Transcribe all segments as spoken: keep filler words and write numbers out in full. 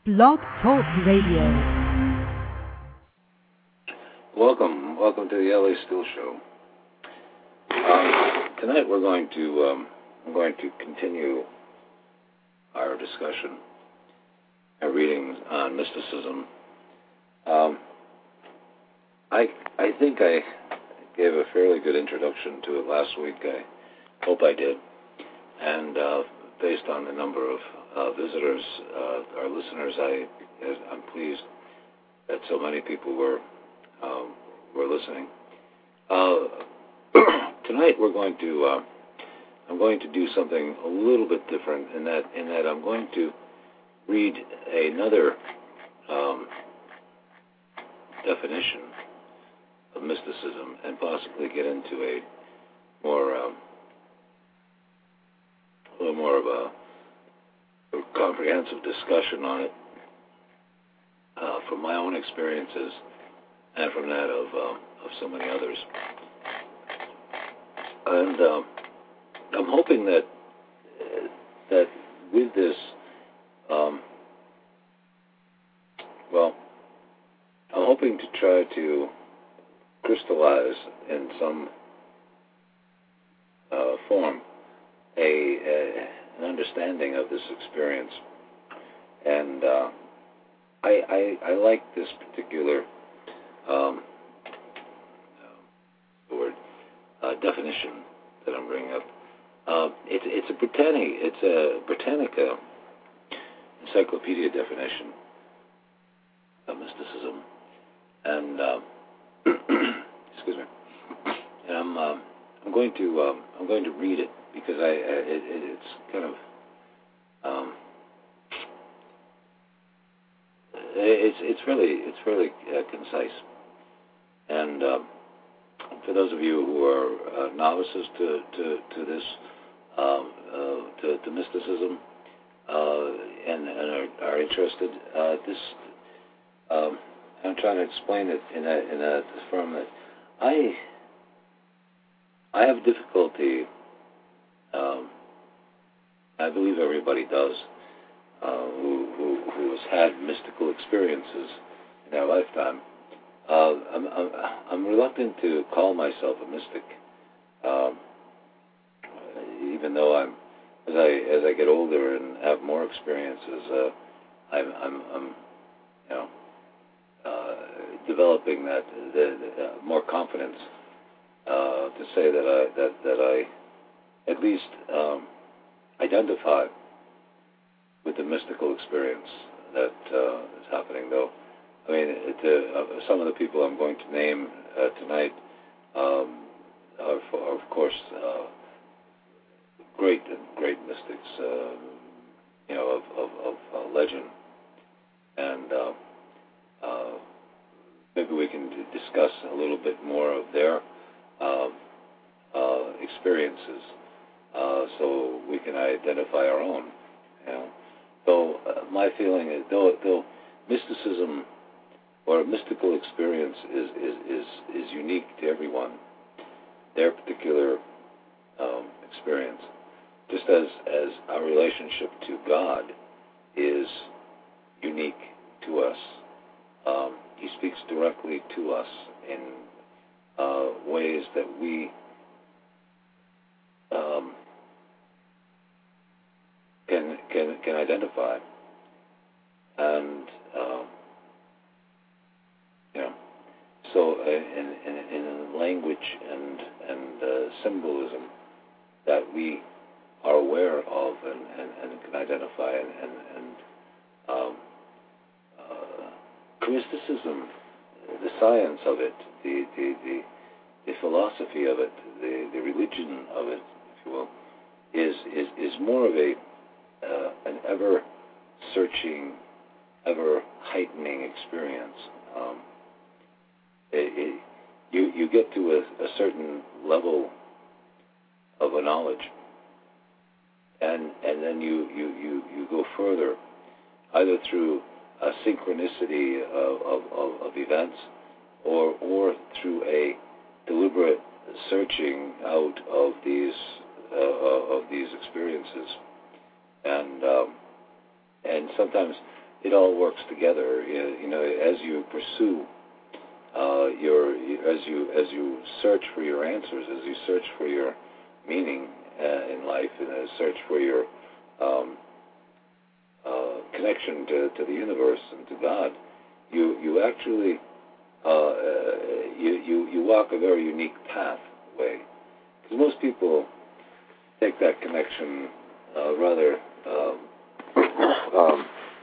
Blog Talk Radio. Welcome, welcome to the L A Still Show. Um, tonight we're going to um, I'm going to continue our discussion, our readings on mysticism. Um, I I think I gave a fairly good introduction to it last week. I hope I did, and uh, based on the number of uh, visitors, uh, our listeners, I I'm pleased that so many people were. Um, we're listening. Uh, tonight we're going to uh, I'm going to do something a little bit different in that in that I'm going to read another um, definition of mysticism and possibly get into a more um, a little more of a, a comprehensive discussion on it uh, from my own experiences. And from that of uh, of so many others, and uh, I'm hoping that uh, that with this, um, well, I'm hoping to try to crystallize in some uh, form a, a an understanding of this experience, and uh, I, I I like this particular. Um, the word uh, definition that I'm bringing up. Uh, it's it's a Britannica it's a Britannica encyclopedia definition of mysticism, and uh, excuse me. And I'm uh, I'm going to um, I'm going to read it because I, I it, it, it's kind of um, it's it's really it's really uh, concise. And uh, for those of you who are uh, novices to, to, to this, um, uh, to, to mysticism, uh, and, and are, are interested, uh, this um, I'm trying to explain it in a in a form that I I have difficulty. Um, I believe everybody does, uh, who, who who has had mystical experiences in their lifetime. Uh, I'm, I'm, I'm reluctant to call myself a mystic, um, even though I'm, as I as I get older and have more experiences, uh, I'm, I'm, I'm, you know, uh, developing that the, the, uh, more confidence uh, to say that I that that I at least um, identify with the mystical experience that uh, is happening, though. I mean, it, uh, some of the people I'm going to name uh, tonight um, are, are, of course, uh, great, great mystics, uh, you know, of, of, of uh, legend. And uh, uh, maybe we can d- discuss a little bit more of their uh, uh, experiences, uh, so we can identify our own. You know, though uh, my feeling is, though, though mysticism or a mystical experience is, is, is, is unique to everyone, their particular um, experience, just as, as our relationship to God is unique to us. Um, he speaks directly to us in uh, ways that we um, can, can, can identify. And um, You know, so uh, in, in, in language and and uh, symbolism that we are aware of and, and, and can identify, and, and, and um, uh, mysticism, the science of it, the the, the the philosophy of it, the, the religion of it, if you will, is is, is more of a uh, an ever searching, ever heightening experience. Um, It, it, you you get to a, a certain level of a knowledge, and and then you, you, you, you go further, either through a synchronicity of, of, of, of events, or or through a deliberate searching out of these uh, of these experiences, and um, and sometimes it all works together. You, you know, as you pursue uh, your, as you as you search for your answers, as you search for your meaning uh, in life, and as search for your um, uh, connection to, to the universe and to God, you you actually uh, uh, you, you you walk a very unique pathway. Because most people take that connection uh, rather. Um, um,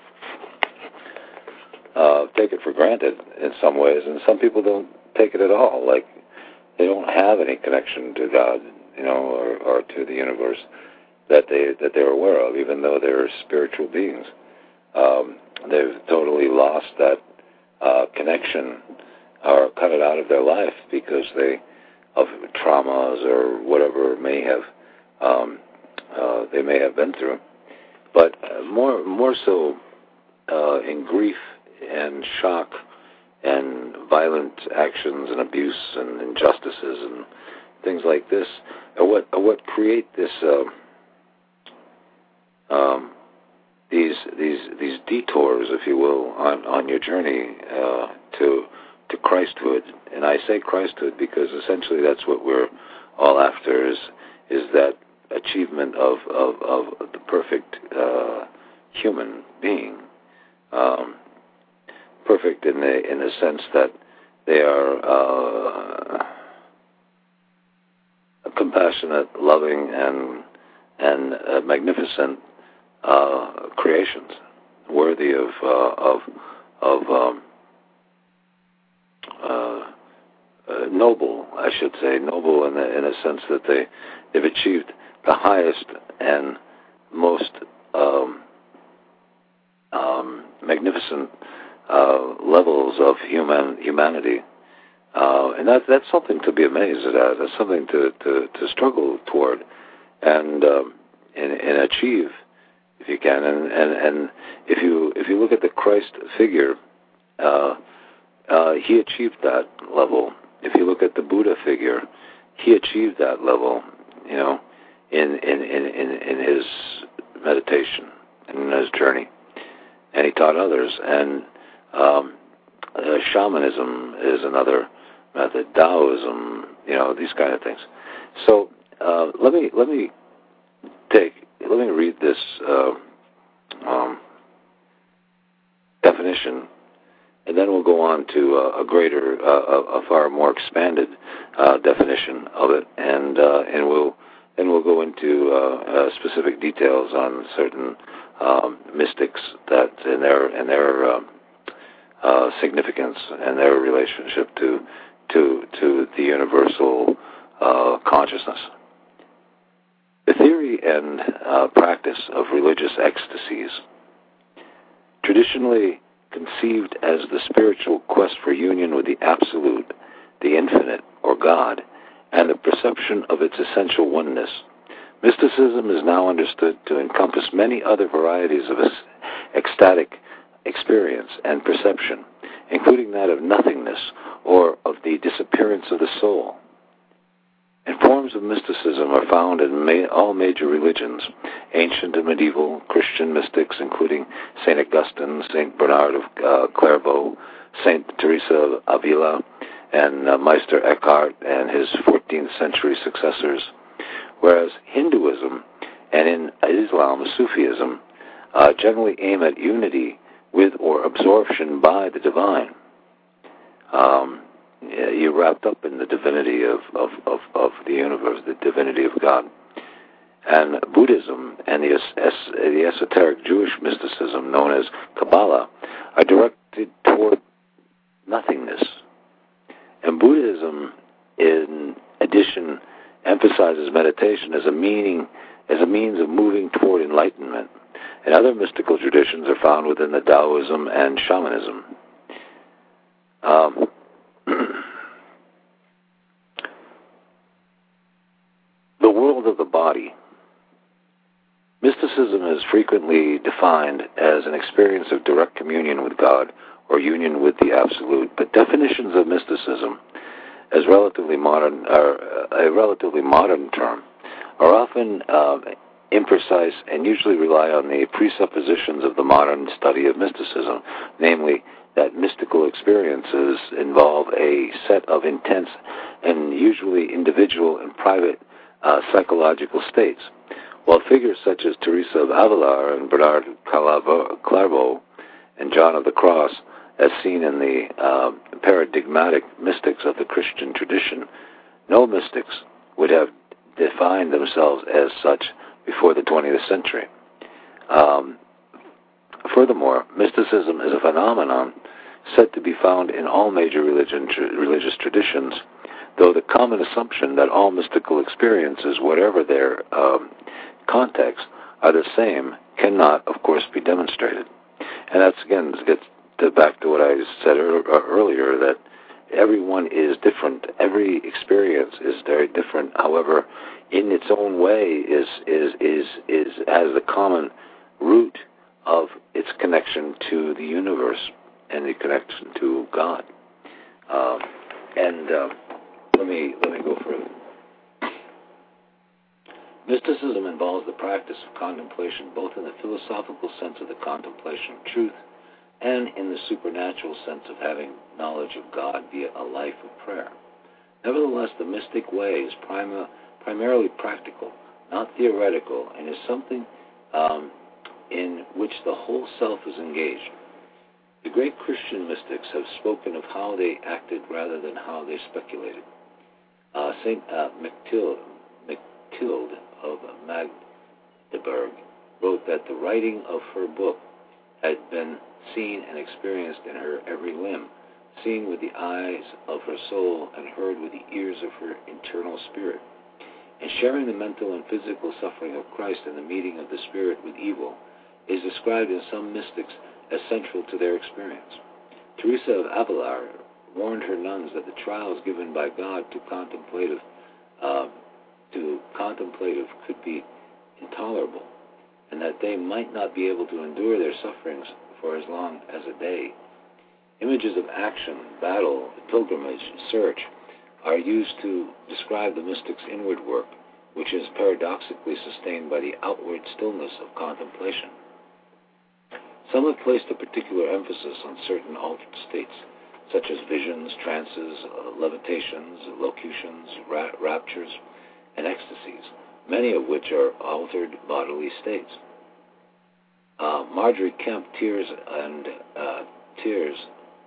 Uh, take it for granted in some ways, and some people don't take it at all. Like they don't have any connection to God, you know, or, or to the universe that they that they're aware of, even though they're spiritual beings. Um, they've totally lost that uh, connection, or cut it out of their life because they of traumas or whatever may have um, uh, they may have been through. But uh, more more so uh, in grief and shock and violent actions and abuse and injustices and things like this are what are what create this uh, um, these these these detours, if you will, on, on your journey uh, to to Christhood. And I say Christhood because essentially that's what we're all after, is is that achievement of of, of the perfect uh, human being. Um, perfect in the in the sense that they are uh, compassionate, loving, and and uh, magnificent uh, creations, worthy of uh, of of um, uh, uh, noble, I should say, noble in the, in a sense that they they've achieved the highest and most um, um, magnificent Uh, levels of human humanity, uh, and that that's something to be amazed at. That's something to, to, to struggle toward, and, um, and and achieve, if you can. And, and, and if you if you look at the Christ figure, uh, uh, he achieved that level. If you look at the Buddha figure, he achieved that level. You know, in in in, in, in his meditation and in his journey, and he taught others. And Um, uh, shamanism is another method. Taoism, you know, these kind of things. So uh, let me let me take let me read this uh, um, definition, and then we'll go on to uh, a greater, uh, a, a far more expanded uh, definition of it, and uh, and we'll then we'll go into uh, uh, specific details on certain um, mystics that in their in their um, Uh, significance and their relationship to to to the universal uh, consciousness. The theory and uh, practice of religious ecstasies, traditionally conceived as the spiritual quest for union with the Absolute, the Infinite, or God, and the perception of its essential oneness, mysticism is now understood to encompass many other varieties of ecstatic experience and perception, including that of nothingness or of the disappearance of the soul. And forms of mysticism are found in ma- all major religions, ancient and medieval Christian mystics, including Saint Augustine, Saint Bernard of uh, Clairvaux, Saint Teresa of Avila, and uh, Meister Eckhart and his fourteenth century successors, whereas Hinduism and in Islam, Sufism, uh, generally aim at unity with or absorption by the divine. Um, you're wrapped up in the divinity of, of, of, of the universe, the divinity of God. And Buddhism and the, es- the esoteric Jewish mysticism known as Kabbalah are directed toward nothingness. And Buddhism, in addition, emphasizes meditation as a meaning, as a means of moving toward enlightenment. And other mystical traditions are found within the Taoism and shamanism. Um, the world of the body. Mysticism is frequently defined as an experience of direct communion with God or union with the Absolute, but definitions of mysticism, as relatively modern, are a relatively modern term, are often uh, imprecise, and usually rely on the presuppositions of the modern study of mysticism, namely that mystical experiences involve a set of intense and usually individual and private uh, psychological states. While figures such as Teresa of Avila and Bernard Clairvaux and John of the Cross, as seen in the uh, paradigmatic mystics of the Christian tradition, no mystics would have defined themselves as such before the twentieth century. Um, furthermore, mysticism is a phenomenon said to be found in all major religion, tr- religious traditions, though the common assumption that all mystical experiences, whatever their um, context, are the same cannot, of course, be demonstrated. And that's, again, gets to back to what I said er- earlier, that everyone is different. Every experience is very different. However, in its own way, is is is is has the common root of its connection to the universe and the connection to God. Um, and uh, let me let me go further. Mysticism involves the practice of contemplation, both in the philosophical sense of the contemplation of truth and in the supernatural sense of having knowledge of God via a life of prayer. Nevertheless, the mystic way is prima, primarily practical, not theoretical, and is something um, in which the whole self is engaged. The great Christian mystics have spoken of how they acted rather than how they speculated. Uh, Saint Uh, Mechtilde, Mechtilde of Magdeburg wrote that the writing of her book had been seen and experienced in her every limb, seen with the eyes of her soul and heard with the ears of her internal spirit. And sharing the mental and physical suffering of Christ in the meeting of the spirit with evil is described in some mystics as central to their experience. Teresa of Avila warned her nuns that the trials given by God to contemplative uh, to contemplative could be intolerable, and that they might not be able to endure their sufferings for as long as a day. Images of action, battle, pilgrimage, search are used to describe the mystic's inward work, which is paradoxically sustained by the outward stillness of contemplation. Some have placed a particular emphasis on certain altered states, such as visions, trances, uh, levitations, locutions, ra- raptures, and ecstasies, many of which are altered bodily states. Uh, Marjorie Kemp tears and uh, tears.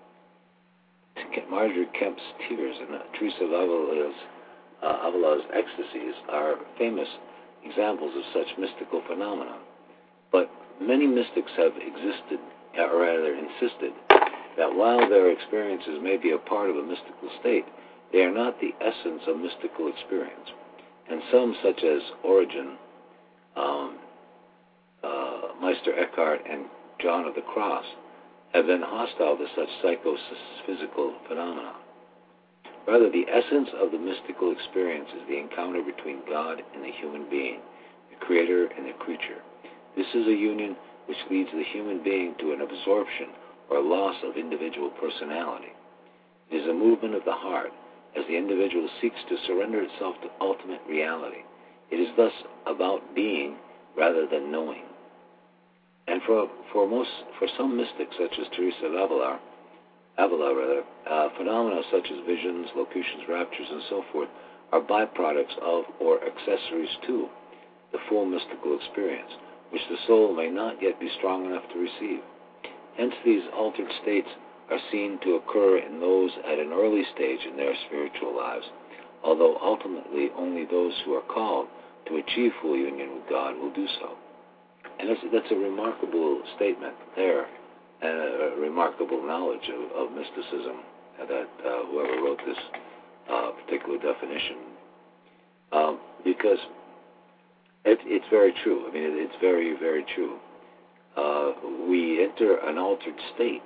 Marjorie Kemp's tears and uh, Teresa of Avila's, uh, Avila's ecstasies are famous examples of such mystical phenomena. But many mystics have existed, or rather insisted, that while their experiences may be a part of a mystical state, they are not the essence of mystical experience. And some, such as Origen, um, uh, Meister Eckhart, and John of the Cross, have been hostile to such psychophysical phenomena. Rather, the essence of the mystical experience is the encounter between God and the human being, the creator and the creature. This is a union which leads the human being to an absorption or loss of individual personality. It is a movement of the heart, as the individual seeks to surrender itself to ultimate reality. It is thus about being rather than knowing. And for for most for some mystics, such as Teresa of Avila, Avila rather, uh, phenomena such as visions, locutions, raptures, and so forth are byproducts of or accessories to the full mystical experience, which the soul may not yet be strong enough to receive. Hence, these altered states are seen to occur in those at an early stage in their spiritual lives, although ultimately only those who are called to achieve full union with God will do so. And that's, that's a remarkable statement there, and a, a remarkable knowledge of, of mysticism that uh, whoever wrote this uh, particular definition, um, because it, it's very true. I mean, it, it's very, very true. Uh, we enter an altered state.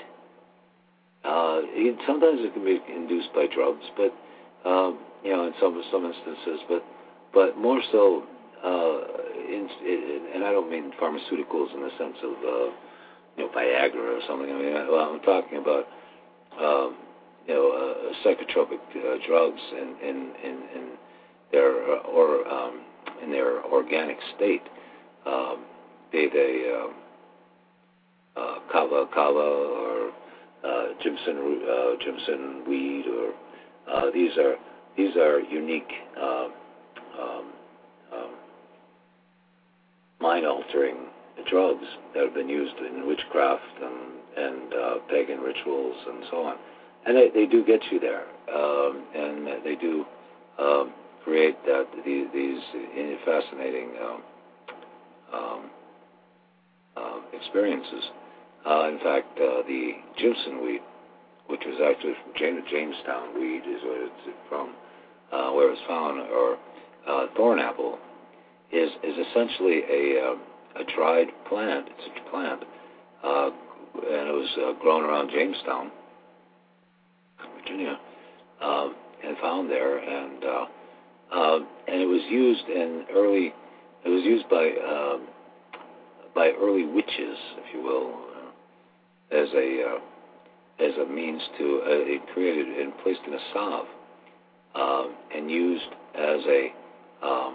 Uh, it, sometimes it can be induced by drugs, but um, you know, in some some instances, but but more so, uh, in, in, and I don't mean pharmaceuticals in the sense of uh, you know, Viagra or something. I mean, well, I'm talking about um, you know uh, psychotropic uh, drugs in in in, in their uh, or um, in their organic state, um, be they um, uh, kava kava or uh, Jimson uh, Jimson weed, or uh, these are these are unique um, um, um, mind-altering drugs that have been used in witchcraft and, and uh, pagan rituals and so on. And they, they do get you there, um, and they do um, create that these, these fascinating um, um, uh, experiences. Uh, in fact, uh, the Jimson weed, which was actually from James, Jamestown weed, is what it's from, uh, where it was found, or uh, thorn apple, is is essentially a uh, a dried plant. It's a plant, uh, and it was uh, grown around Jamestown, Virginia, um, and found there, and uh, uh, and it was used in early. It was used by um, by early witches, if you will, uh, as a uh, as a means to uh, it created and placed in a salve, um, and used as a um,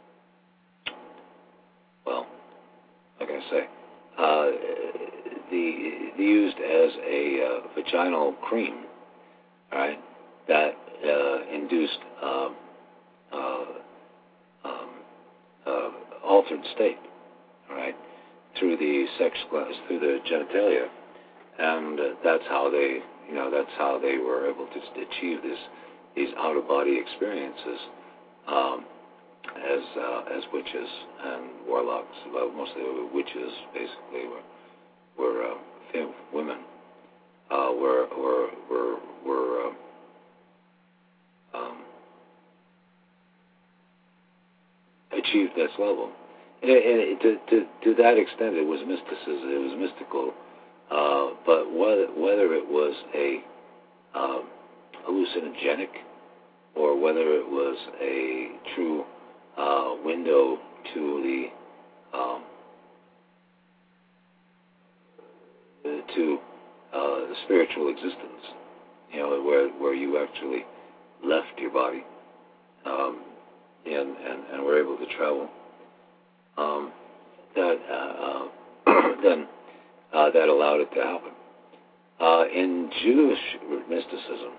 well, how can I say, uh, the, the used as a uh, vaginal cream, right, that uh, induced um, uh, um, uh, altered state, right, through the sex through the genitalia, and uh, that's how they, you know, that's how they were able to achieve this, these out of body experiences. Um, as uh, as witches and warlocks. Well, mostly witches, basically, were were uh, fem- women. Uh, were were were were uh, um, achieved this level, and, and it, to, to to that extent, it was mysticism. It was mystical, uh, but whether whether it was a um, hallucinogenic or whether it was a true Uh, window to the um, to uh, the spiritual existence, you know, where where you actually left your body um, and, and and were able to travel. Um, that uh, then uh, that allowed it to happen. Uh, in Jewish mysticism,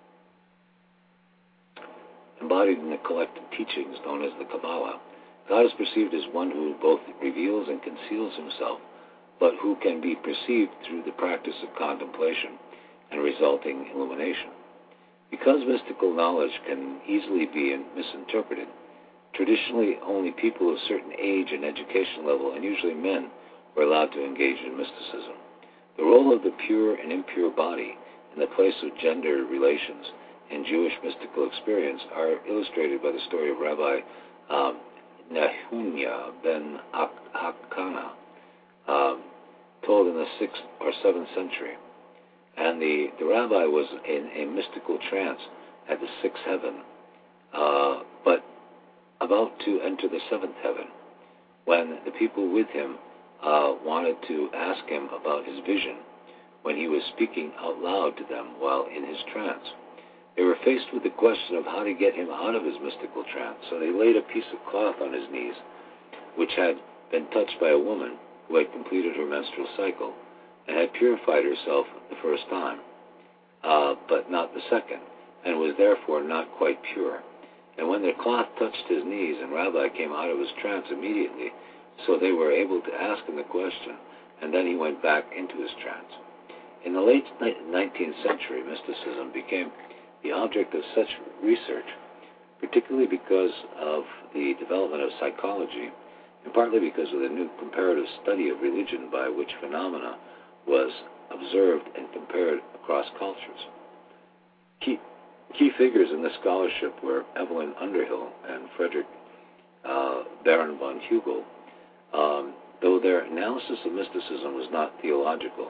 embodied in the collected teachings known as the Kabbalah, God is perceived as one who both reveals and conceals himself, but who can be perceived through the practice of contemplation and resulting illumination. Because mystical knowledge can easily be misinterpreted, traditionally only people of certain age and education level, and usually men, were allowed to engage in mysticism. The role of the pure and impure body in the place of gender relations in Jewish mystical experience are illustrated by the story of Rabbi um, Nehemiah ben Hakana, um, told in the sixth or seventh century. And the, the rabbi was in a mystical trance at the sixth heaven, uh, but about to enter the seventh heaven, when the people with him uh, wanted to ask him about his vision, when he was speaking out loud to them while in his trance. They were faced with the question of how to get him out of his mystical trance, so they laid a piece of cloth on his knees, which had been touched by a woman who had completed her menstrual cycle and had purified herself the first time, uh, but not the second, and was therefore not quite pure. And when the cloth touched his knees, and Rabbi came out of his trance immediately, so they were able to ask him the question, and then he went back into his trance. In the late nineteenth century, mysticism became the object of such research, particularly because of the development of psychology, and partly because of the new comparative study of religion by which phenomena was observed and compared across cultures. Key, key figures in this scholarship were Evelyn Underhill and Frederick uh, Baron von Hugel, um, though their analysis of mysticism was not theological.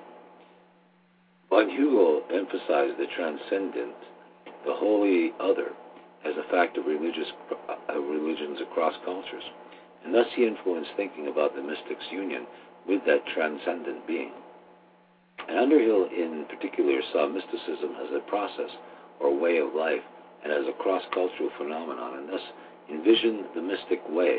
Von Hugel emphasized the transcendent, the holy other, as a fact of religious uh, religions across cultures, and thus he influenced thinking about the mystic's union with that transcendent being. And Underhill in particular saw mysticism as a process or way of life and as a cross-cultural phenomenon, and thus envisioned the mystic way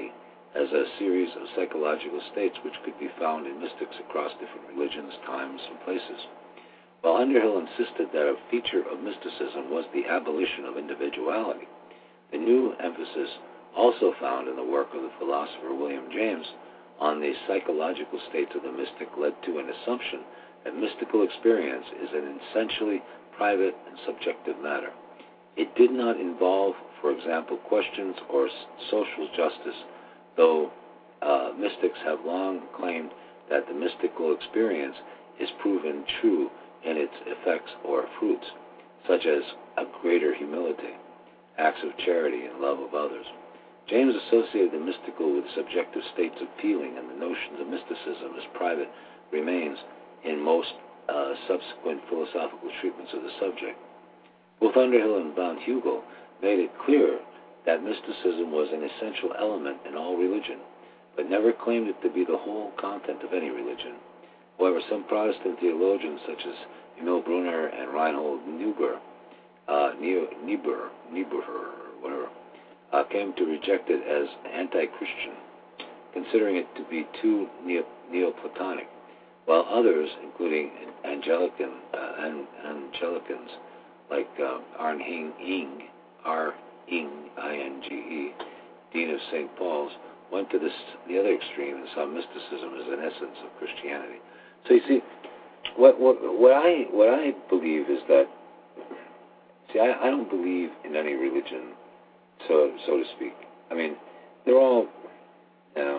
as a series of psychological states which could be found in mystics across different religions, times, and places. While Underhill insisted that a feature of mysticism was the abolition of individuality, the new emphasis also found in the work of the philosopher William James on the psychological states of the mystic led to an assumption that mystical experience is an essentially private and subjective matter. It did not involve, for example, questions or social justice, though uh, mystics have long claimed that the mystical experience is proven true in its effects or fruits, such as a greater humility, acts of charity, and love of others. James associated the mystical with subjective states of feeling, and the notions of mysticism as private remains in most uh, subsequent philosophical treatments of the subject. Both Underhill and von Hugel made it clear that mysticism was an essential element in all religion, but never claimed it to be the whole content of any religion. However, some Protestant theologians, such as Emil Brunner and Reinhold Niebuhr, uh, Niebuhr, Niebuhr, or whatever, uh, came to reject it as anti-Christian, considering it to be too neo- Neoplatonic, while others, including Angelican, uh, and Angelicans like uh, Arne Ing, R. Ing, I N G E, Dean of Saint Paul's, went to this, the other extreme and saw mysticism as an essence of Christianity. So you see, what what what I what I believe is that, see, I, I don't believe in any religion, so so to speak. I mean, they're all, you know,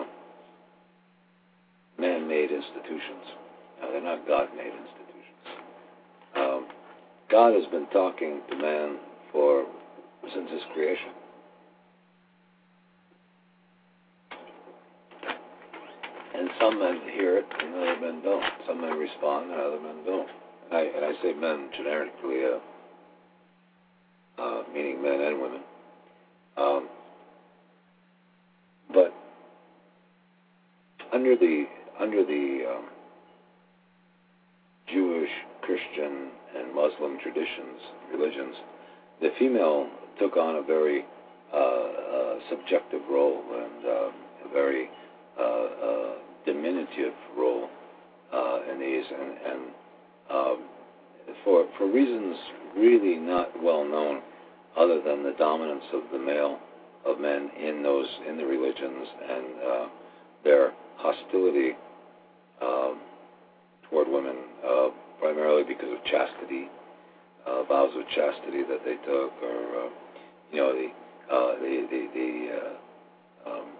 man-made institutions. No, they're not God-made institutions. Um, God has been talking to man for since his creation. And some men hear it, and other men don't. Some men respond, and other men don't. And I, and I say men generically, uh, uh, meaning men and women. Um, but under the under the um, Jewish, Christian, and Muslim traditions, religions, the female took on a very uh, uh, subjective role and uh, a very uh, uh, diminutive role uh, in these, and, and um, for for reasons really not well known, other than the dominance of the male of men in those in the religions and uh, their hostility um, toward women, uh, primarily because of chastity, uh, vows of chastity that they took, or uh, you know the uh, the the, the uh, um,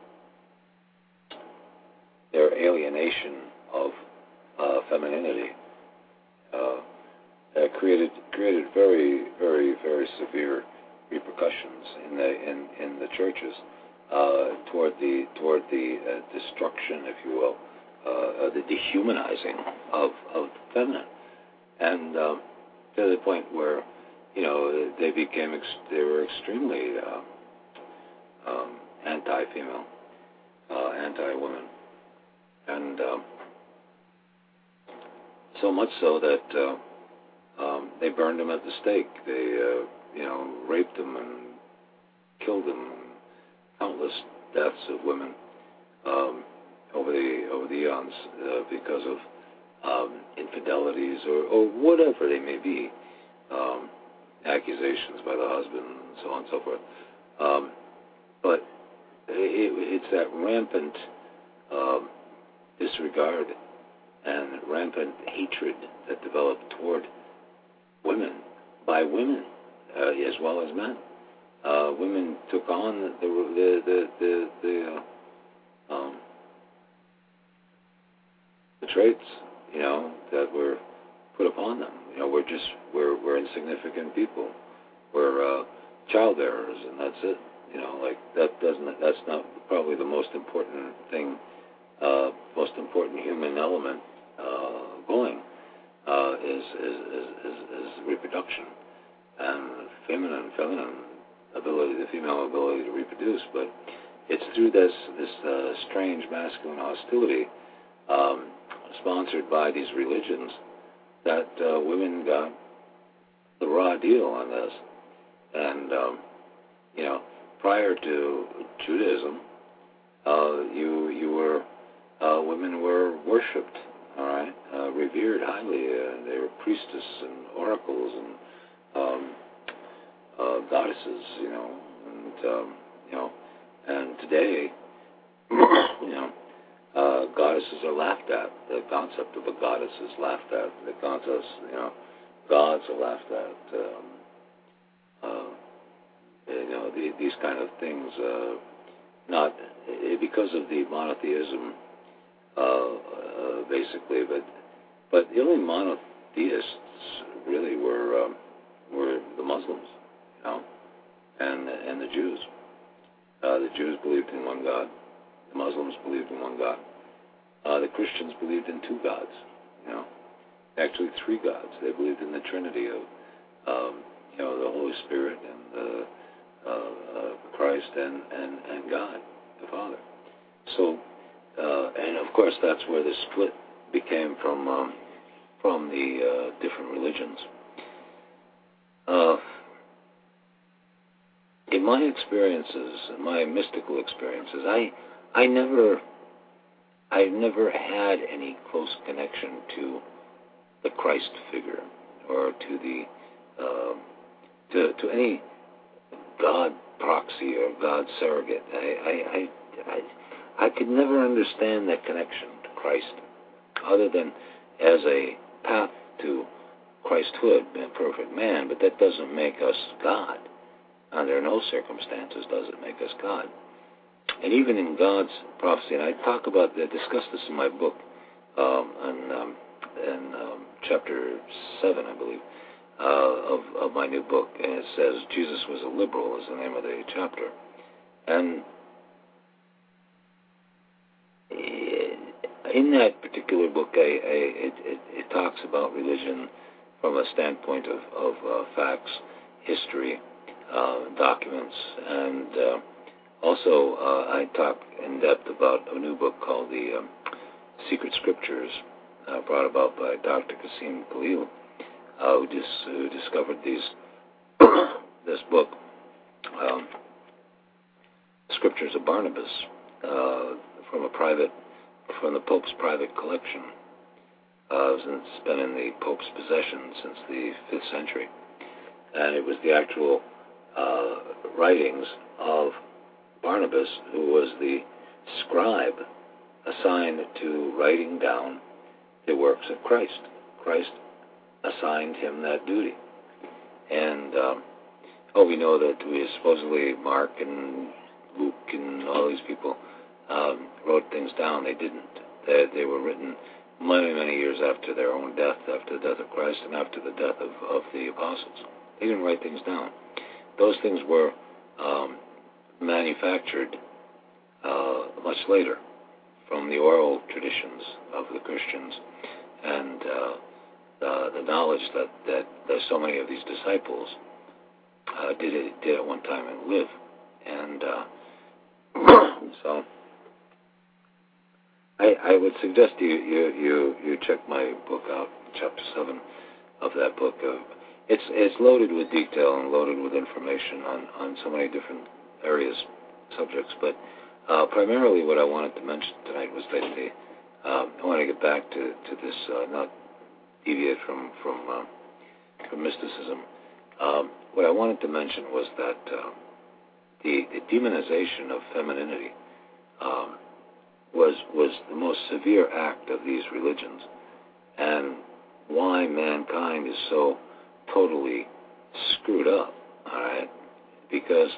their alienation of uh, femininity uh, uh, created created very very very severe repercussions in the in, in the churches uh, toward the toward the uh, destruction, if you will, uh, uh, the dehumanizing of of the feminine, and um, to the point where you know they became ex- they were extremely uh, um, anti-female, uh, anti-woman. And um, so much so that uh, um, they burned them at the stake. They, uh, you know, raped them and killed them. Countless deaths of women um, over the over the eons uh, because of um, infidelities or, or whatever they may be, um, accusations by the husband, and so on and so forth. Um, but it, it's that rampant Um, disregard and rampant hatred that developed toward women by women uh, as well as men. Uh, women took on the the the the, the, uh, um, the traits, you know, that were put upon them. You know, we're just we're we're insignificant people. We're uh, child bearers, and that's it. You know, like that doesn't that's not probably the most important thing. Uh, most important human element uh, going uh, is, is, is, is, is reproduction and feminine, feminine ability, the female ability to reproduce. But it's through this this uh, strange masculine hostility um, sponsored by these religions that uh, women got the raw deal on this. And um, you know, prior to Judaism, uh, you you were uh, women were worshipped, all right, uh, revered highly. Uh, they were priestess and oracles and um, uh, goddesses, you know, and um, you know, and today, you know, uh, goddesses are laughed at. The concept of a goddess is laughed at. The concept, you know, gods are laughed at. Um, uh, you know, the, these kind of things. Uh, not because of the monotheism, uh, uh, basically, but but the only monotheists really were um, were the Muslims, you know, and and the Jews. Uh, the Jews believed in one God. The Muslims believed in one God. Uh, the Christians believed in two gods, you know, actually three gods. They believed in the Trinity of, um, you know, the Holy Spirit and the uh, uh, Christ and, and, and God, the Father. So, uh, and of course, that's where the split became from um, from the uh, different religions. Uh, in my experiences, my mystical experiences, I I never I never had any close connection to the Christ figure or to the uh, to to any God proxy or God surrogate. I I, I I I could never understand that connection to Christ, other than as a path to Christhood, being perfect man. But that doesn't make us God. Under no circumstances does it make us God. And even in God's prophecy, and I talk about, I discuss this in my book, um, in, um, in um, chapter seven, I believe, uh, of, of my new book, and it says Jesus was a liberal is the name of the chapter. And in that particular book, I, I, it, it, it talks about religion from a standpoint of, of uh, facts, history, uh, documents, and uh, also uh, I talk in depth about a new book called The um, Secret Scriptures, uh, brought about by Doctor Qasim Khalil, uh, who, dis, who discovered these this book, um, Scriptures of Barnabas, uh, from a private, from the Pope's private collection. Uh, it's been in the Pope's possession since the fifth century, and it was the actual uh, writings of Barnabas, who was the scribe assigned to writing down the works of Christ. Christ assigned him that duty. And, um, oh, we know that we supposedly Mark and Luke and all these people um, wrote things down. They didn't. They, they were written many, many years after their own death, after the death of Christ and after the death of, of the apostles. They didn't write things down. Those things were um, manufactured uh, much later from the oral traditions of the Christians and uh, uh, the knowledge that, that, that so many of these disciples uh, did it, did at one time and live. And uh, so I, I would suggest you, you, you, you check my book out, chapter seven of that book. Uh, it's, it's loaded with detail and loaded with information on, on so many different areas, subjects, but uh, primarily what I wanted to mention tonight was that the, uh, I want to get back to, to this, uh, not deviate from from, uh, from mysticism. Um, what I wanted to mention was that uh, the, the demonization of femininity um, was was the most severe act of these religions, and why mankind is so totally screwed up. All right, because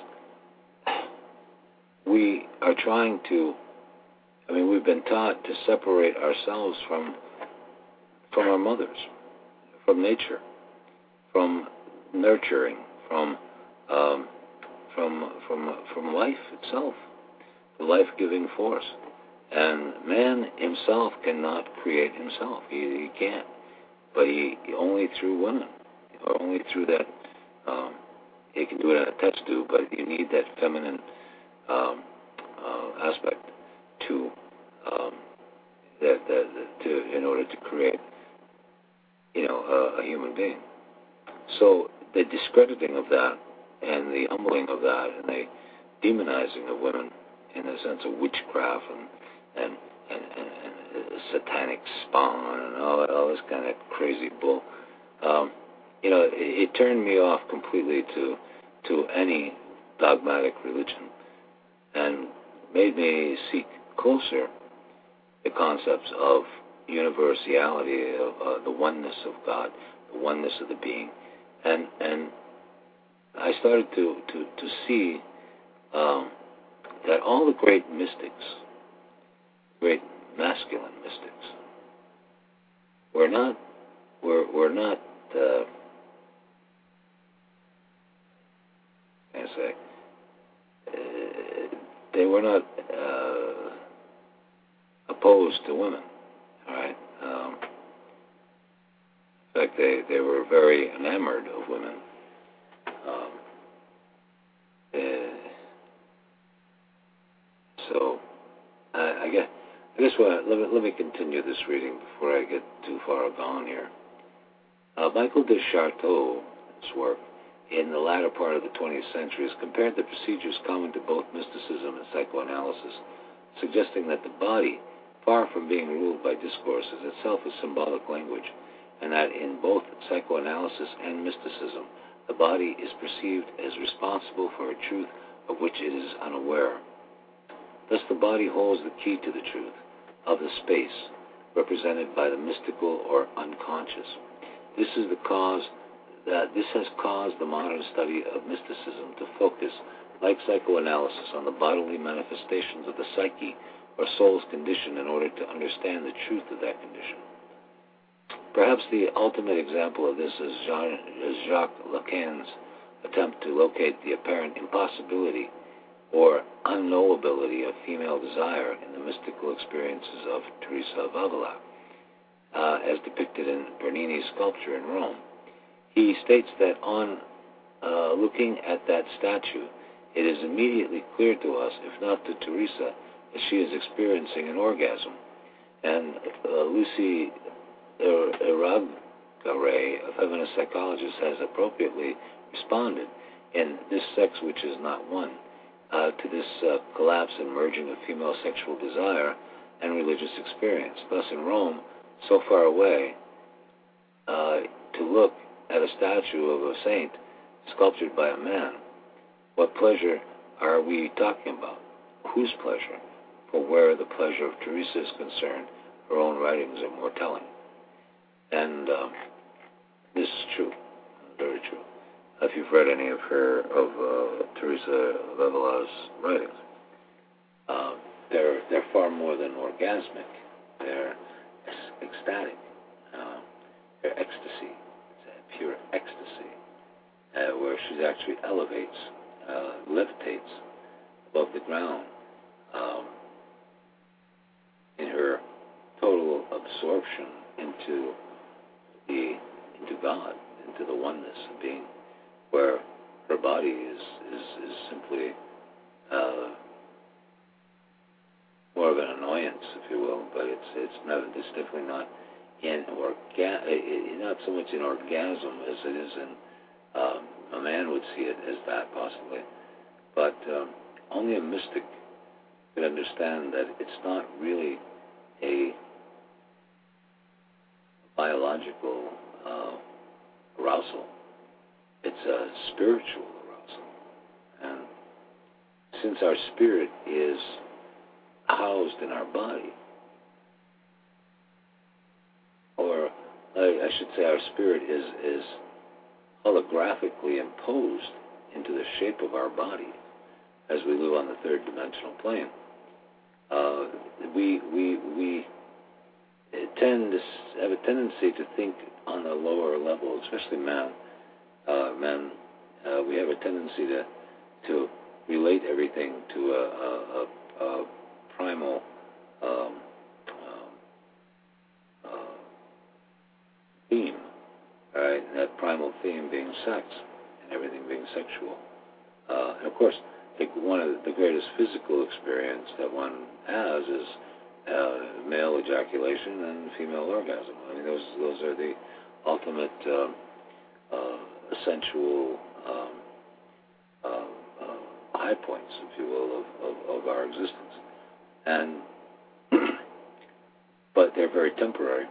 we are trying to, I mean, we've been taught to separate ourselves from from our mothers, from nature, from nurturing, from um, from from from life itself, the life-giving force. And man himself cannot create himself. He, he can't. But he, he only through women, or only through that, um, he can do it at a test tube, but you need that feminine Um, uh, aspect to um, that, that, that to in order to create, you know, a, a human being. So the discrediting of that and the humbling of that and the demonizing of women in the sense of witchcraft and and and, and, and satanic spawn and all, all this kind of crazy bull. Um, you know, it, it turned me off completely to to any dogmatic religion, and made me seek closer the concepts of universality, of uh, the oneness of God, the oneness of the being, and and I started to to to see um, that all the great mystics, great masculine mystics, were not were were not uh, I say uh, they were not uh, opposed to women. All right. Um, in fact, they, they were very enamored of women. Um, uh, so, I, I guess, I guess what, let, me, let me continue this reading before I get too far gone here. Uh, Michael de Charteau's work in the latter part of the twentieth century has compared the procedures common to both mysticism and psychoanalysis, suggesting that the body, far from being ruled by discourse, is itself a symbolic language, and that in both psychoanalysis and mysticism, the body is perceived as responsible for a truth of which it is unaware. Thus the body holds the key to the truth of the space, represented by the mystical or unconscious. This is the cause that this has caused the modern study of mysticism to focus, like psychoanalysis, on the bodily manifestations of the psyche or soul's condition in order to understand the truth of that condition. Perhaps the ultimate example of this is, Jean, is Jacques Lacan's attempt to locate the apparent impossibility or unknowability of female desire in the mystical experiences of Teresa of Avila, uh, as depicted in Bernini's sculpture in Rome. He states that on uh, looking at that statue, it is immediately clear to us, if not to Teresa, that she is experiencing an orgasm. And uh, Lucy Irigaray, a feminist psychologist, has appropriately responded in This Sex Which Is Not One uh, to this uh, collapse and merging of female sexual desire and religious experience. Thus, in Rome, so far away, uh, to look at a statue of a saint sculptured by a man, what pleasure are we talking about? Whose pleasure? For where the pleasure of Teresa is concerned, her own writings are more telling. And um, this is true, very true. If you've read any of her, of uh, Teresa of Avila's writings, uh, they're they're far more than orgasmic. They're ecstatic. Uh, they're ecstasy. It's pure ecstasy, uh, where she actually elevates, uh, levitates above the ground um, in her total absorption into the into God, into the oneness of being, where her body is is, is simply uh, more of an annoyance, if you will, but it's it's not it's definitely not in orga- not so much in orgasm as it is in um, a man would see it as that possibly, but um, only a mystic could understand that it's not really a biological uh, arousal. It's a spiritual arousal. And since our spirit is housed in our body, or I, I should say our spirit is, is holographically imposed into the shape of our body as we live on the third dimensional plane, uh, we, we, we tend to have a tendency to think on a lower level, especially men. Uh, men, uh, we have a tendency to to relate everything to a, a, a, a primal um, uh, uh, theme, right? And that primal theme being sex, and everything being sexual. Uh, and of course, I think one of the greatest physical experience that one has is Uh, male ejaculation and female orgasm. I mean, those those are the ultimate uh, uh, sensual um, uh, uh, high points, if you will, of, of, of our existence. And but they're very temporary,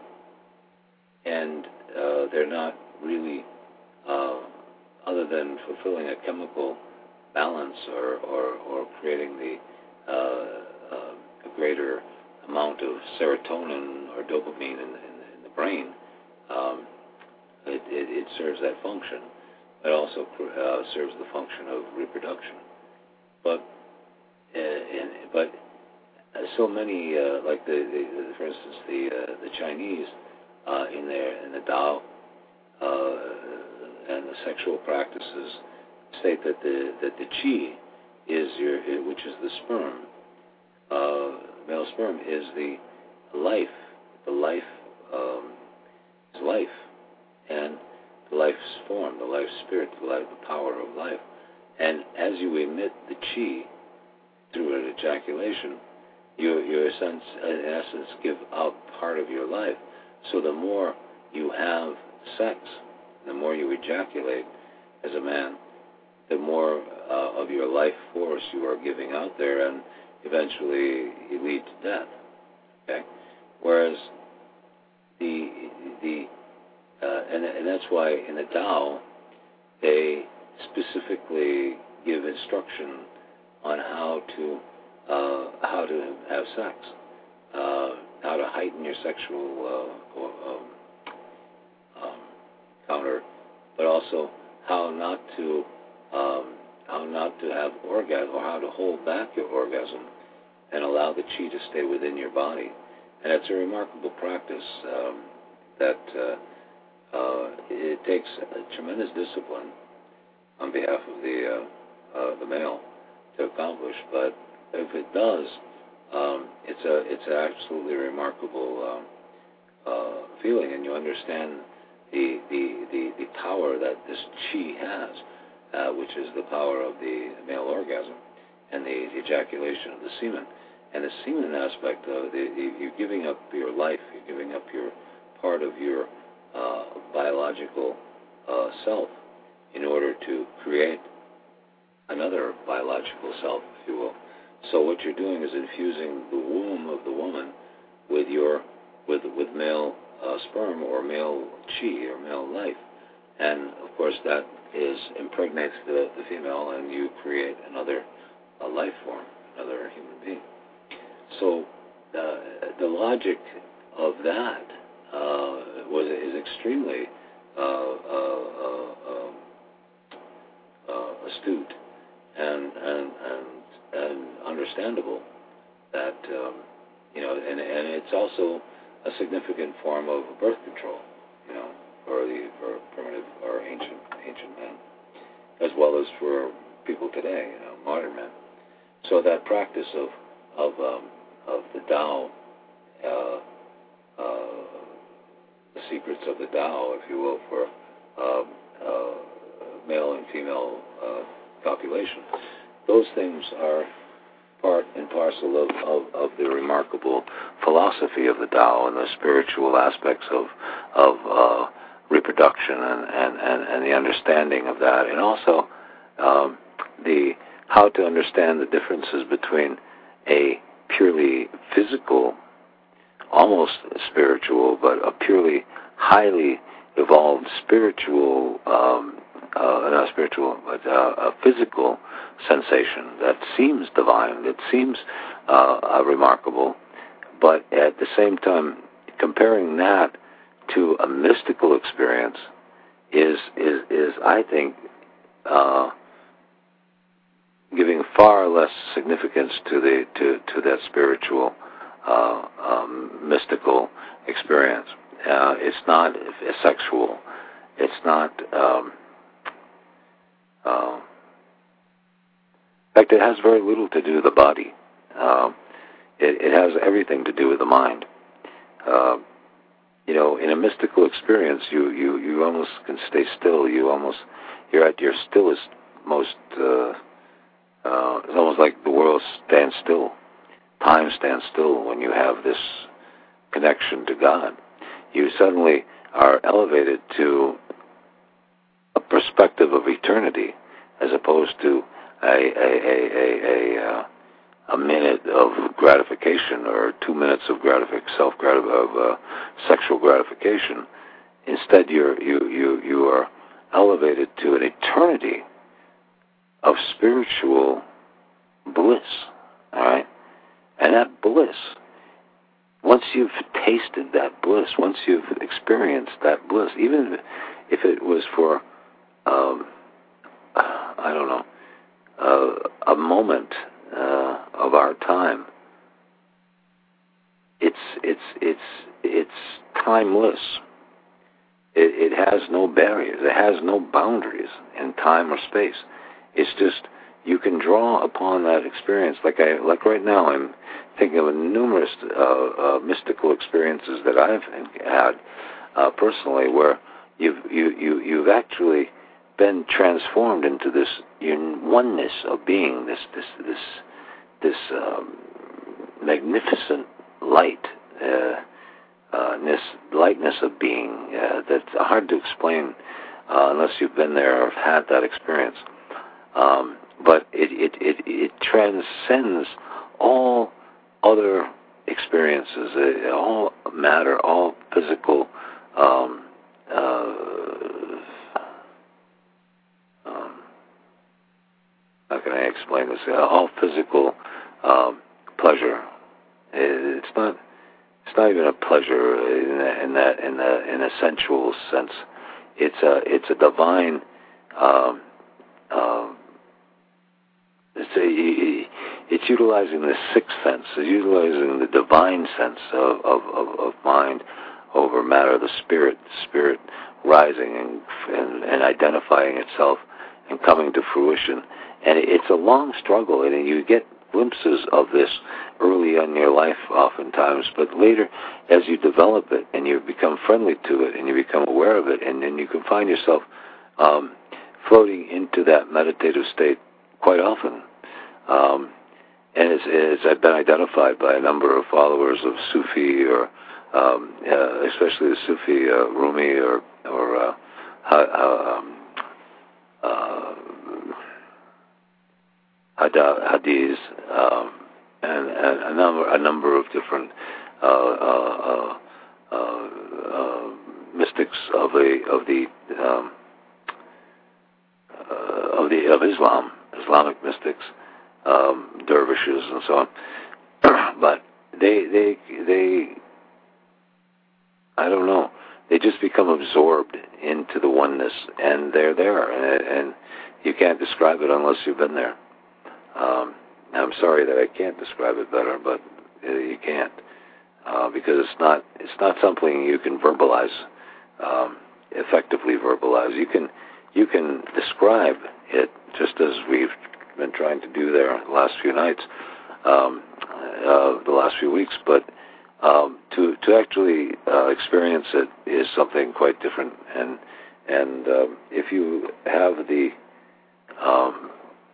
and uh, they're not really, uh, other than fulfilling a chemical balance or, or, or creating the uh, uh, a greater amount of serotonin or dopamine in, in, in the brain. Um, it, it, it serves that function. It also uh, serves the function of reproduction. But uh, in, but so many, uh, like the, the, for instance, the uh, the Chinese uh, in their in the Tao uh, and the sexual practices state that the that the qi is your, which is the sperm, uh, male sperm is the life, the life um, is life, and the life's form, the life spirit, the life, the power of life, and as you emit the qi through an ejaculation, you you in essence, in essence give out part of your life. So the more you have sex, the more you ejaculate as a man, the more uh, of your life force you are giving out there, and eventually you lead to death. Okay, whereas the the uh, and and that's why in the Tao they specifically give instruction on how to uh, how to have sex, uh, how to heighten your sexual uh, or, um, um, counter, but also how not to um, how not to have orgasm, or how to hold back your orgasm and allow the qi to stay within your body. And it's a remarkable practice um, that uh, uh, it takes a tremendous discipline on behalf of the uh, uh, the male to accomplish, but if it does, um, it's a it's an absolutely remarkable um, uh, feeling, and you understand the, the the the power that this qi has, uh, which is the power of the male orgasm and the, the ejaculation of the semen, and the semen aspect of the, the you're giving up your life, you're giving up your part of your uh, biological uh, self in order to create another biological self, if you will. So what you're doing is infusing the womb of the woman with your with with male uh, sperm or male chi or male life, and of course that is impregnates the, the female, and you create another uh, life form, another human being. So uh, the logic of that uh, was is extremely uh, uh, uh, um, uh, astute and and and and understandable, that um, you know, and and it's also a significant form of birth control, you know, for the for primitive or ancient ancient men, as well as for people today, you know, modern men. So that practice of of um, of the Tao, uh, uh, the secrets of the Tao, if you will, for um, uh, male and female uh, copulation. Those things are part and parcel of, of, of the remarkable philosophy of the Tao and the spiritual aspects of of uh, reproduction and, and, and, and the understanding of that, and also um, the how to understand the differences between a purely physical, almost spiritual, but a purely highly evolved spiritual, um, uh, not spiritual, but uh, a physical sensation that seems divine, that seems uh, uh, remarkable, but at the same time, comparing that to a mystical experience is is is I think uh, giving far less significance to the to, to that spiritual uh, um, mystical experience. Uh, it's not sexual. It's not. Um, uh, in fact, it has very little to do with the body. Uh, it, it has everything to do with the mind. Uh, you know, in a mystical experience, you, you, you almost can stay still. You almost you're at your stillest, most. Uh, uh, it's almost like the world stands still. Time stands still when you have this connection to God. You suddenly are elevated to a perspective of eternity, as opposed to a a a a, a, uh, a minute of gratification or two minutes of gratific self gratif of uh, sexual gratification. Instead, you're you you you are elevated to an eternity of spiritual bliss. All right, and that bliss, once you've tasted that bliss, once you've experienced that bliss, even if it was for, um, I don't know, uh, a moment uh, of our time, it's it's it's it's timeless. It, it has no barriers. It has no boundaries in time or space. It's just you can draw upon that experience. Like I like right now, I'm thinking of numerous uh, uh, mystical experiences that I've had uh, personally, where you've you, you you've actually been transformed into this oneness of being, this this this this um, magnificent light, uh, uh, this lightness of being uh, that's hard to explain uh, unless you've been there or had that experience. Um, but it, it it it transcends all other experiences, uh, all matter, all physical. Um, uh, um, how can I explain this? Uh, all physical um, pleasure. It, it's not. It's not even a pleasure in, the, in that in the in a sensual sense. It's a it's a divine. Um, um, it's a it's utilizing the sixth sense. It's utilizing the divine sense of of, of, of mind over matter, the spirit, spirit rising and, and and identifying itself and coming to fruition. And it's a long struggle, and you get glimpses of this early in your life oftentimes, but later as you develop it and you become friendly to it and you become aware of it, and then you can find yourself um, floating into that meditative state quite often. Um, and as, as I've been identified by a number of followers of Sufi, or um, uh, especially the Sufi uh, Rumi or, or uh, ha, um, uh, Hadith, um, and, and a number a number of different uh, uh, uh, uh, mystics of the of the um, uh, of the of Islam, Islamic mystics, um, dervishes, and so on. But they they they I don't know. They just become absorbed into the oneness, and they're there, and, and you can't describe it unless you've been there. Um, I'm sorry that I can't describe it better, but uh, you can't uh, because it's not it's not something you can verbalize, um, effectively verbalize. You can you can describe it, just as we've been trying to do there the last few nights, um, uh, the last few weeks. But um, to to actually uh, experience it is something quite different. And and uh, if you have the um,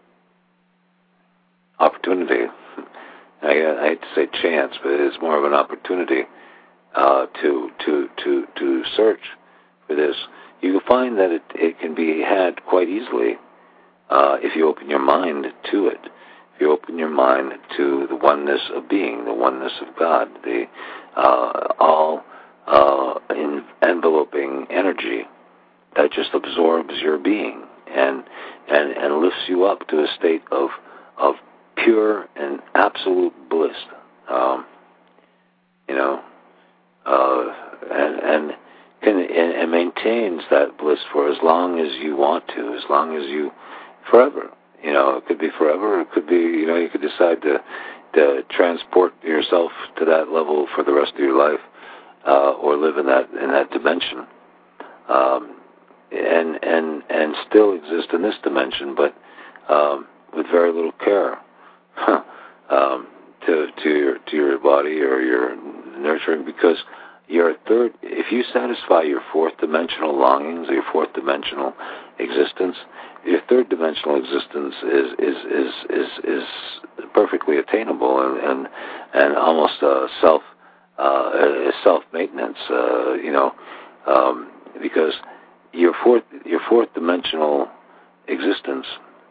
opportunity, I, I hate to say chance, but it's more of an opportunity uh, to to to to search for this. You will find that it, it can be had quite easily uh, if you open your mind to it. If you open your mind to the oneness of being, the oneness of God, the uh, all uh, in enveloping energy that just absorbs your being and and and lifts you up to a state of of pure and absolute bliss, um, you know, uh, and and, can, and and maintains that bliss for as long as you want to, as long as you, forever. You know, it could be forever. It could be, you know, you could decide to to transport yourself to that level for the rest of your life, uh, or live in that in that dimension, um, and and and still exist in this dimension, but um, with very little care. Huh. Um, to to your to your body or your nurturing, because your third, if you satisfy your fourth dimensional longings, your fourth dimensional existence, your third dimensional existence is is is is, is perfectly attainable and and, and almost uh, self uh, self maintenance. Uh, you know, um, because your fourth your fourth dimensional existence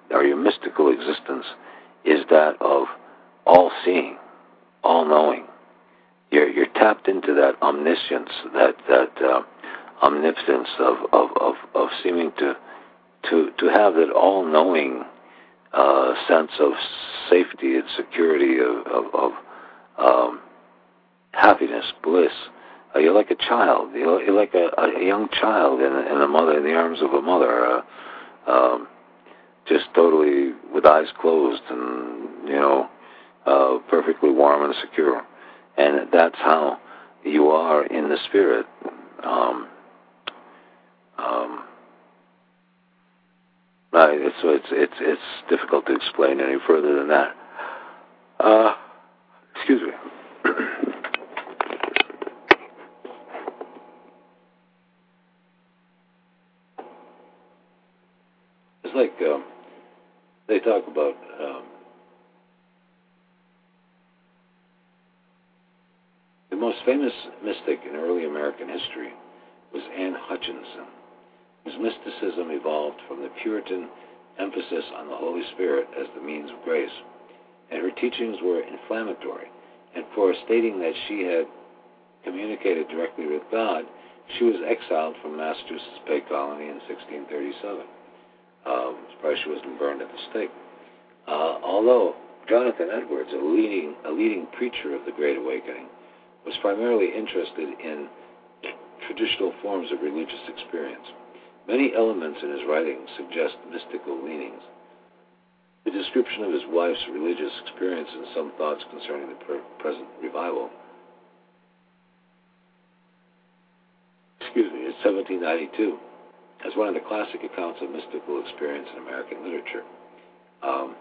or your mystical existence is that of all-seeing, all-knowing. You're, you're tapped into that omniscience, that that uh, omnipotence of, of, of, of seeming to to to have that all-knowing uh, sense of safety and security, of, of, of um, happiness, bliss. Uh, you're like a child. You're, you're like a, a young child in, in a mother, in the arms of a mother, uh, um, just totally with eyes closed and you know uh, perfectly warm and secure. And that's how you are in the spirit. Um, um, right, it's, it's it's it's difficult to explain any further than that. Uh, excuse me. It's like um, they talk about um, the most famous mystic in early American history was Anne Hutchinson, whose mysticism evolved from the Puritan emphasis on the Holy Spirit as the means of grace, and her teachings were inflammatory, and for stating that she had communicated directly with God, she was exiled from Massachusetts Bay Colony in sixteen thirty-seven. Um, surprised she wasn't burned at the stake. Uh, although Jonathan Edwards, a leading, a leading preacher of the Great Awakening, was primarily interested in traditional forms of religious experience, many elements in his writings suggest mystical leanings. The description of his wife's religious experience and some thoughts concerning the pre- present revival, excuse me, in seventeen ninety-two, as one of the classic accounts of mystical experience in American literature. Um,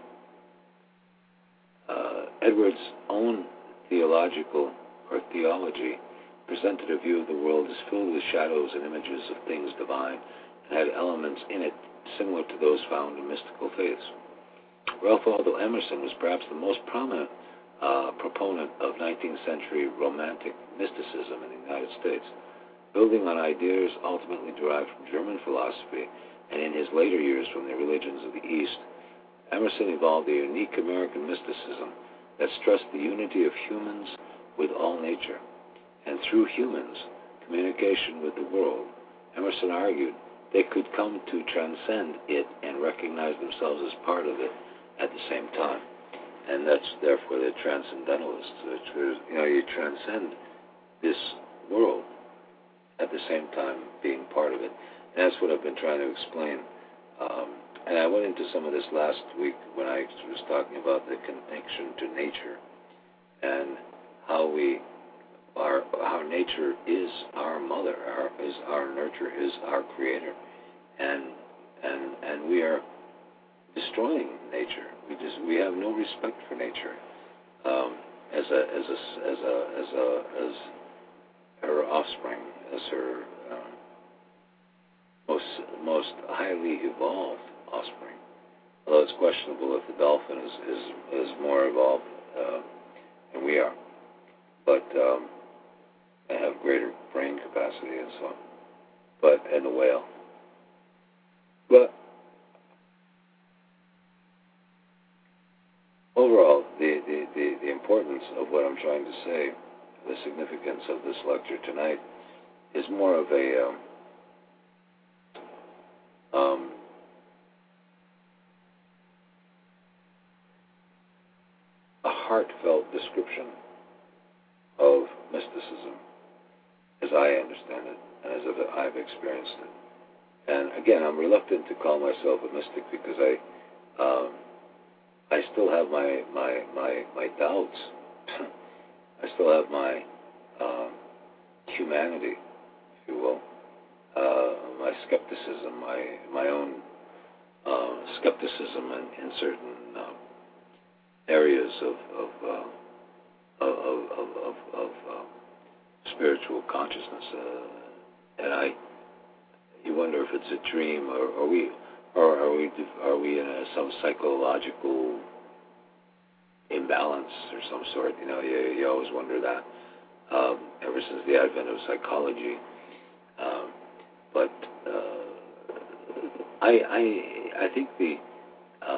uh, Edwards' own theological or theology presented a view of the world as filled with shadows and images of things divine, and had elements in it similar to those found in mystical faiths. Ralph Waldo Emerson was perhaps the most prominent uh, proponent of nineteenth century romantic mysticism in the United States, building on ideas ultimately derived from German philosophy and in his later years from the religions of the East. Emerson evolved a unique American mysticism that stressed the unity of humans with all nature, and through humans, communication with the world. Emerson argued they could come to transcend it and recognize themselves as part of it at the same time. And that's therefore the transcendentalists, which was, you know, you transcend this world at the same time being part of it. And that's what I've been trying to explain. Um, and I went into some of this last week when I was talking about the connection to nature and how we are, how nature is our mother, our, is our nurture, is our creator, and and and we are destroying nature. We just we have no respect for nature um, as a as a as a as a as her offspring, as her um, most most highly evolved offspring. Although it's questionable if the dolphin is is, is more evolved uh, than we are, but um, they have greater brain capacity and so on. But and the whale, but. Overall, the, the, the, the importance of what I'm trying to say, the significance of this lecture tonight, is more of a um, um, a heartfelt description of mysticism, as I understand it, and as I've experienced it. And again, I'm reluctant to call myself a mystic because I um, I still have my my my, my doubts. I still have my um, humanity, if you will, uh, my skepticism, my my own uh, skepticism in, in certain uh, areas of of, uh, of of of, of uh, spiritual consciousness, uh, and I you wonder if it's a dream or are we or are we are we in a, some psychological imbalance or some sort? You know, you, you always wonder that. Um, ever since the advent of psychology, um, but uh, I, I I think the uh,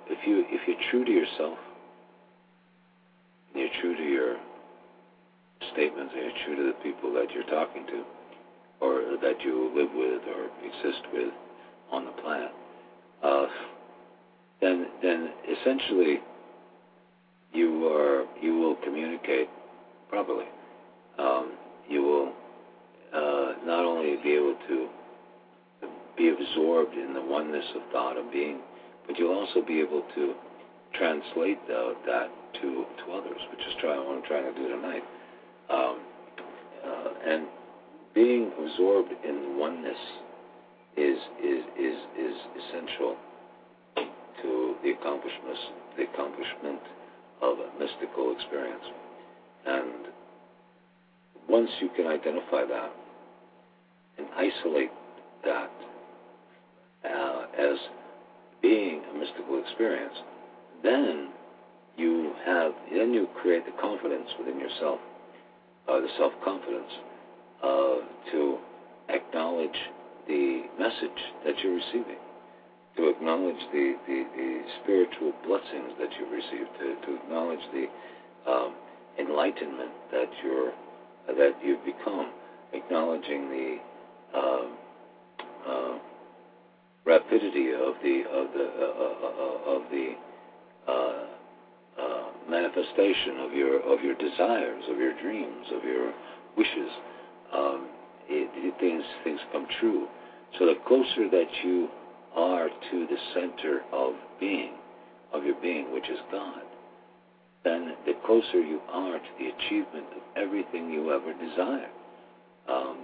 if you if you're true to yourself, and you're true to your statements, and you're true to the people that you're talking to, or that you live with or exist with on the planet, uh, then then essentially you are you will communicate properly. Um, you will uh, not only be able to be absorbed in the oneness of thought and being, but you'll also be able to translate the, that to to others, which is trying, what I'm trying to do tonight. Um, uh, and being absorbed in oneness is is is is essential to the accomplishment the accomplishment of a mystical experience. And once you can identify that and isolate that uh, as being a mystical experience, then you have then you create the confidence within yourself, uh, the self-confidence uh, to acknowledge the message that you're receiving, to acknowledge the, the, the spiritual blessings that you've received, to, to acknowledge the um, enlightenment that you're that you've become, acknowledging the uh, uh, rapidity of the of the uh, uh, of the uh, uh, manifestation of your of your desires, of your dreams, of your wishes. Um, it, it, things things come true. So the closer that you are to the center of being, of your being, which is God, then the closer you are to the achievement of everything you ever desire. Um,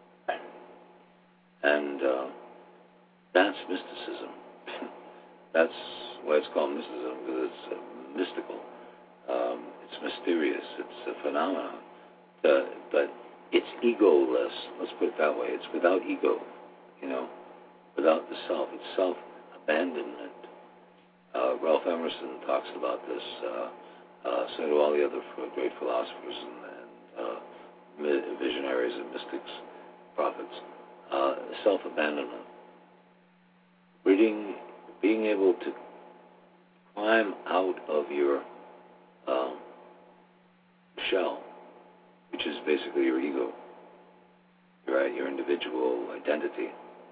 and uh, that's mysticism. That's why it's called mysticism, because it's uh, mystical. Um, it's mysterious. It's a phenomenon. Uh, but it's egoless. Let's put it that way. It's without ego, you know, without the self. It's self-abandonment. Uh, Ralph Emerson talks about this. Uh, uh, so do all the other great philosophers and, and uh, visionaries and mystics, prophets. Uh, self-abandonment. Reading, being able to climb out of your um, shell, which is basically your ego, right? Your individual identity,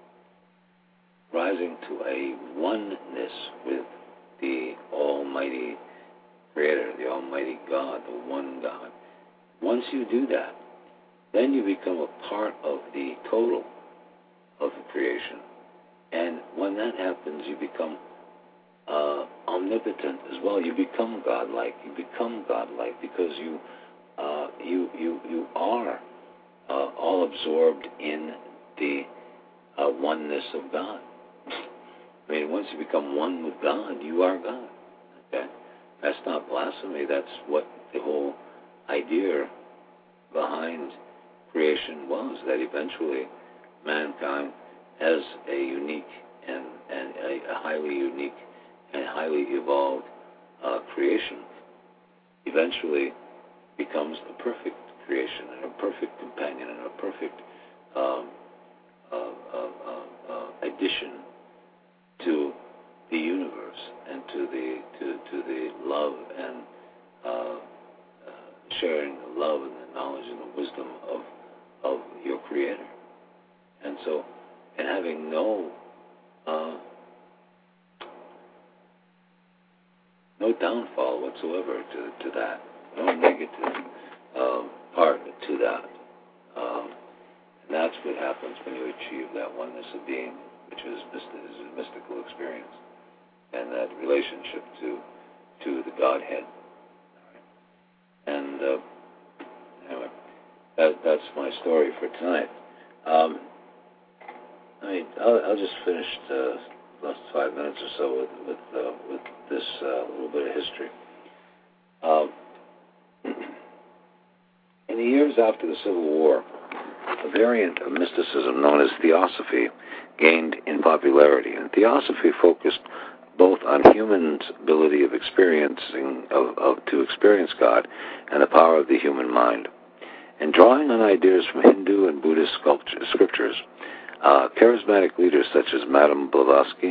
rising to a oneness with the Almighty Creator, the Almighty God, the one God. Once you do that, then you become a part of the total of the creation. And when that happens, you become uh, omnipotent as well. You become godlike. You become godlike because you uh, you you you are uh, all absorbed in the uh, oneness of God. I mean, once you become one with God, you are God. Okay, that's not blasphemy. That's what the whole idea behind creation was. That eventually, mankind, as a unique and, and a, a highly unique and highly evolved uh, creation, eventually becomes a perfect creation and a perfect companion and a perfect um, uh, uh, uh, uh, addition to the universe and to the to, to the love and uh, uh, sharing the love and the knowledge and the wisdom of of your Creator. And so, and having no uh, no downfall whatsoever to, to that, no negative um, part to that. Um, and that's what happens when you achieve that oneness of being, which is, myst- is a mystical experience, and that relationship to to the Godhead. And uh, anyway, that, that's my story for tonight. Um, I mean, I'll, I'll just finish the last five minutes or so with with, uh, with this uh, little bit of history. Um, in the years after the Civil War, a variant of mysticism known as theosophy gained in popularity, and theosophy focused both on humans' ability of experiencing of, of to experience God and the power of the human mind, and drawing on ideas from Hindu and Buddhist scriptures. Uh, charismatic leaders such as Madame Blavatsky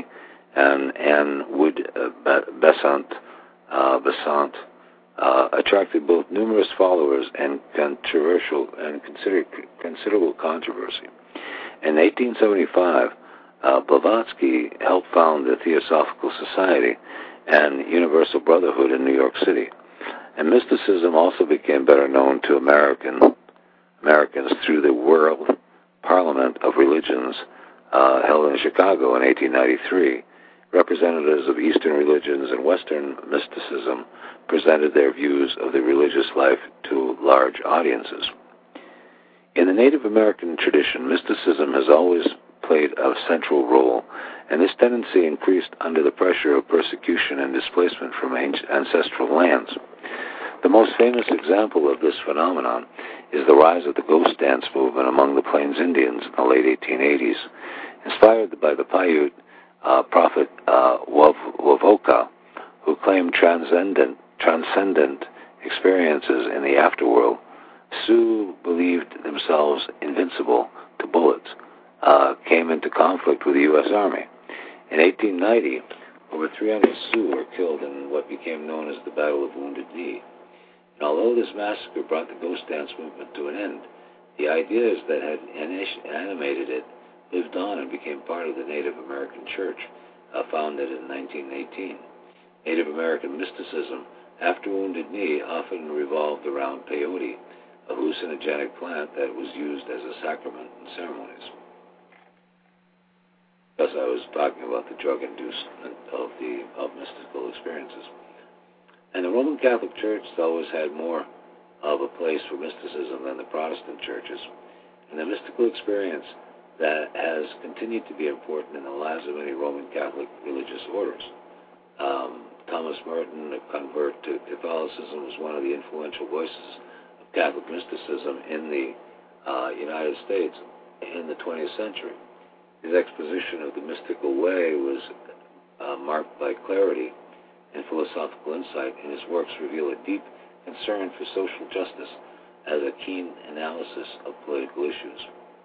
and Anne Wood uh, Besant, uh, Besant uh, attracted both numerous followers and controversial and consider, considerable controversy. In eighteen seventy-five, uh, Blavatsky helped found the Theosophical Society and Universal Brotherhood in New York City, and mysticism also became better known to American Americans through the World Parliament of Religions uh, held in Chicago in eighteen ninety-three. Representatives of Eastern religions and Western mysticism presented their views of the religious life to large audiences. In the Native American tradition, mysticism has always played a central role, and this tendency increased under the pressure of persecution and displacement from ancestral lands. The most famous example of this phenomenon is the rise of the ghost dance movement among the Plains Indians in the late eighteen eighties. Inspired by the Paiute uh, prophet uh, Wav- Wavoka, who claimed transcendent, transcendent experiences in the afterworld, Sioux believed themselves invincible to bullets, uh, came into conflict with the U S Army. In eighteen ninety, over three hundred Sioux were killed in what became known as the Battle of Wounded Knee. And although this massacre brought the ghost dance movement to an end, the ideas that had animated it lived on and became part of the Native American Church, uh, founded in nineteen eighteen. Native American mysticism, after Wounded Knee, often revolved around peyote, a hallucinogenic plant that was used as a sacrament in ceremonies. Thus, I was talking about the drug inducement of the of mystical experiences. And the Roman Catholic Church has always had more of a place for mysticism than the Protestant churches. And the mystical experience that has continued to be important in the lives of many Roman Catholic religious orders. Um, Thomas Merton, a convert to Catholicism, was one of the influential voices of Catholic mysticism in the uh, United States in the twentieth century. His exposition of the mystical way was uh, marked by clarity and philosophical insight, and his works reveal a deep concern for social justice as a keen analysis of political issues.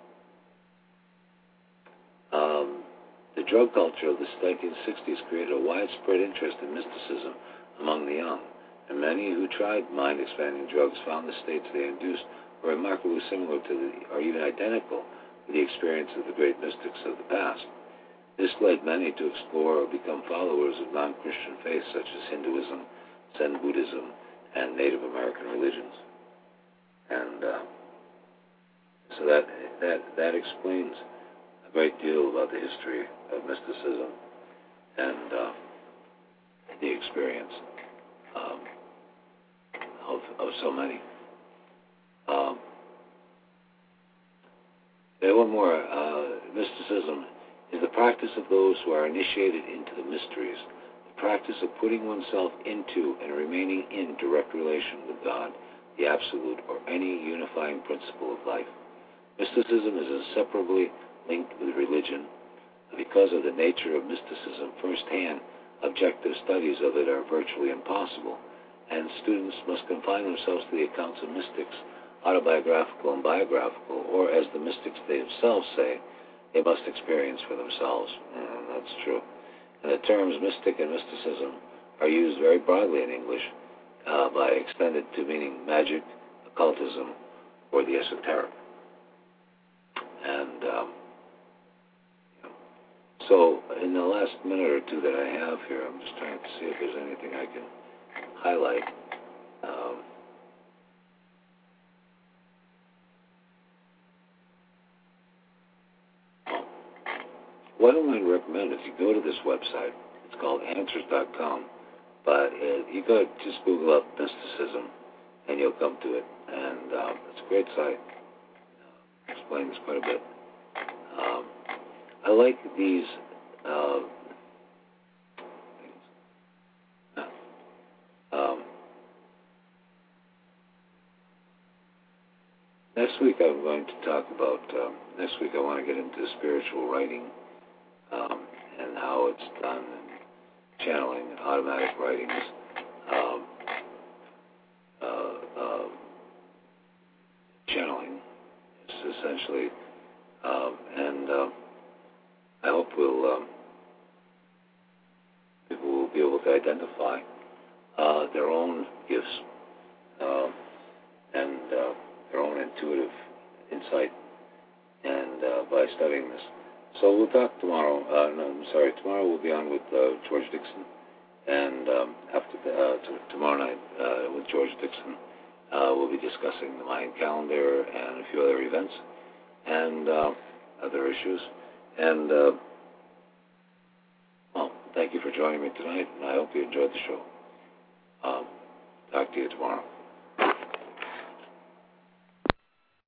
Um, the drug culture of the nineteen sixties created a widespread interest in mysticism among the young, and many who tried mind-expanding drugs found the states they induced were remarkably similar to the, or even identical to the experience of the great mystics of the past. This led many to explore or become followers of non-Christian faiths such as Hinduism, Zen Buddhism, and Native American religions. And uh, so that, that that explains a great deal about the history of mysticism and uh, the experience um, of, of so many. Um, there one more. Uh, mysticism is the practice of those who are initiated into the mysteries, the practice of putting oneself into and remaining in direct relation with God, the Absolute, or any unifying principle of life. Mysticism is inseparably linked with religion. Because of the nature of mysticism, first-hand, objective studies of it are virtually impossible, and students must confine themselves to the accounts of mystics, autobiographical and biographical, or as the mystics themselves say, they must experience for themselves. And that's true. And the terms mystic and mysticism are used very broadly in English, uh, by extended to meaning magic, occultism, or the esoteric. And um, so in the last minute or two that I have here, I'm just trying to see if there's anything I can highlight. Um, What I might recommend is you go to this website. It's called answers dot com, but uh, you go just Google up mysticism, and you'll come to it. And um, it's a great site. Uh, explains quite a bit. Um, I like these uh, things. Um, next week I'm going to talk about. Um, next week I want to get into spiritual writing. Um, and how it's done, and channeling and automatic writings, um, uh, uh, channeling is essentially, um, and uh, I hope we'll um, identify uh, their own gifts uh, and uh, their own intuitive insight, and uh, by studying this. So we'll talk tomorrow. Uh, no, I'm sorry. Tomorrow we'll be on with uh, George Dixon, and um, after the, uh, t- tomorrow night uh, with George Dixon, uh, we'll be discussing the Mayan calendar and a few other events and uh, other issues. And uh, well, thank you for joining me tonight, and I hope you enjoyed the show. Um, talk to you tomorrow.